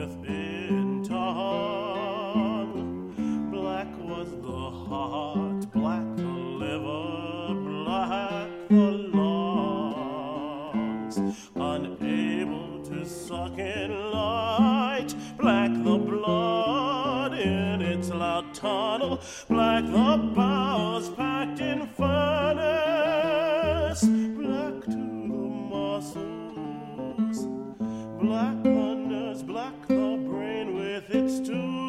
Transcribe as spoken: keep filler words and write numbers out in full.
within tongue. Black was the heart, black the liver, black the lungs. Unable to suck in light, black the blood in its loud tunnel, black the bowels packed in furnace, black to the muscles, black the nerves, black the brain with its tubes.